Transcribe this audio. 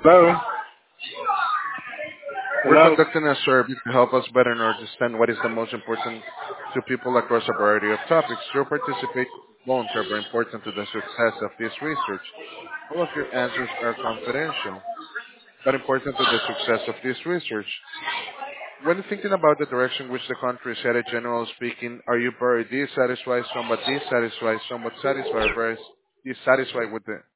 Hello? We're Hello? conducting a survey to help us better understand what is the most important to people across a variety of topics. Your participate loans are very important to the success of this research. All of your answers are confidential, but important to the success of this research. When thinking about the direction which the country is headed, generally speaking, are you very dissatisfied, somewhat satisfied, or very dissatisfied with the